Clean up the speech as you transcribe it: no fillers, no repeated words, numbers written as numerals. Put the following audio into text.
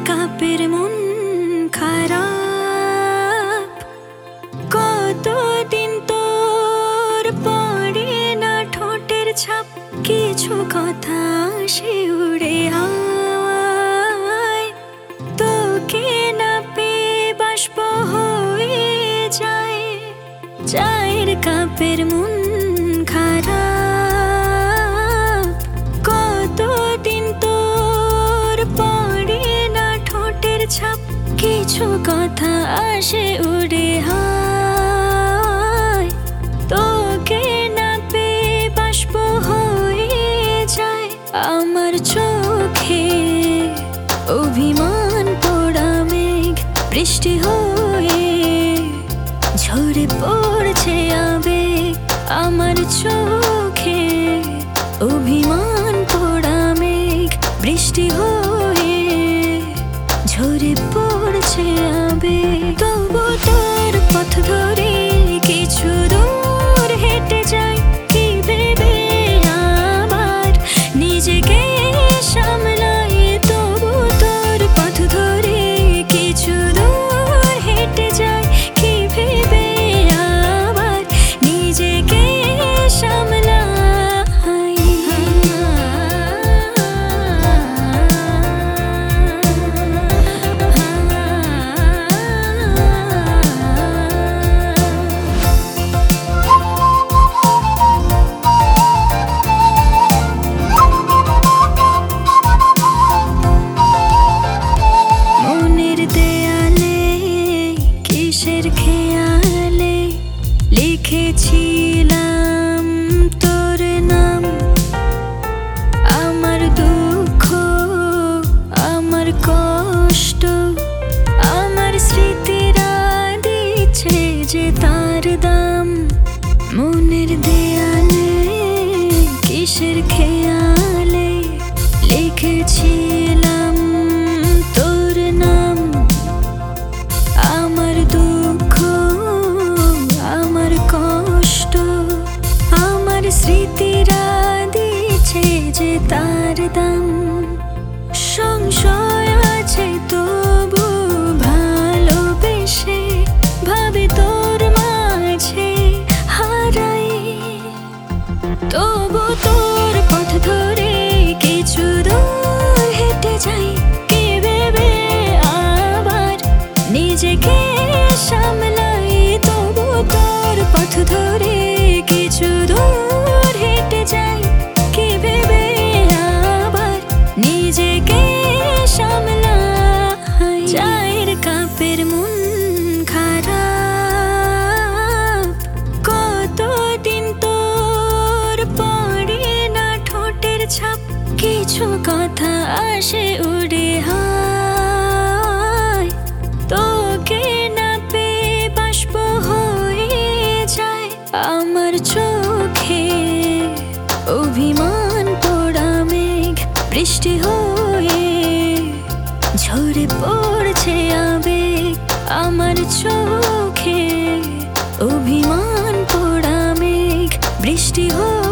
কাপের মন খারাপ, কতদিন তোর পড়ে না ঠোঁটের ছাপ। কিছু কথা সে উড়ে হাওয়ায়, তোকে না পেয়ে বাষ্প হয়ে যায়। চায়ের কাপের মন খারাপ, কতদিন তোর পড়ে না ঠোঁটের ছাপ। কিছু কথা আসে উড়ে হাওয়ায়, তোকে না পেয়ে বাষ্প হয়ে যায়। আমার চোখে অভিমান পোড়া মেঘ বৃষ্টি হয়ে ঝরে পড়ছে আবেগ। আমার চোখে অভিমান পোড়া মেঘ বৃষ্টি হয়ে ঝরে পড়ছে আবেগ। তবু তোর পথ ধরে কিছু দূর হেঁটে যাই, কি ভেবে আবার নিজেকে সামলাই। তবু তোর পথ ধরে কিছু দূর হেঁটে যাই, কি ভেবে আবার নিজেকে সামলাই। মনের দেয়ালে কিসের খেয়ালে লিখেছিলাম তোর নাম। আমার দুঃখ, আমার কষ্ট, আমার স্মৃতিরা দিচ্ছে যে তার দাম। মনের দেয়ালে কিসের খেয়ালে লিখেছিলাম তোর নাম। আমার দুঃখ, আমার কষ্ট, আমার স্মৃতিরা দিচ্ছে যে তার দাম। সংশয় আছে তবু ভালোবেসে ভাবে তোর মাঝে হারাই। তবু তোর পথ ধরে কিছু দূর হেঁটে যাই, কি ভেবে আবার নিজেকে সামলাই। তবু তোর পথ ধরে কিছু দূর হেঁটে যাই, কি ভেবে আবার নিজেকে সামলাই। চায়ের কাপের মন খারাপ, কতদিন তোর পড়ে না ঠোঁটের ছাপ। কিছু কথা আসে উড়ে হাওয়ায়, তোকে না পেয়ে বাষ্প হয়ে যায়। আমার চোখে অভিমান পোড়া মেঘ বৃষ্টি হয়ে ঝরে পড়ছে আবেগ। আমার চোখে অভিমান পোড়া মেঘ বৃষ্টি হয়ে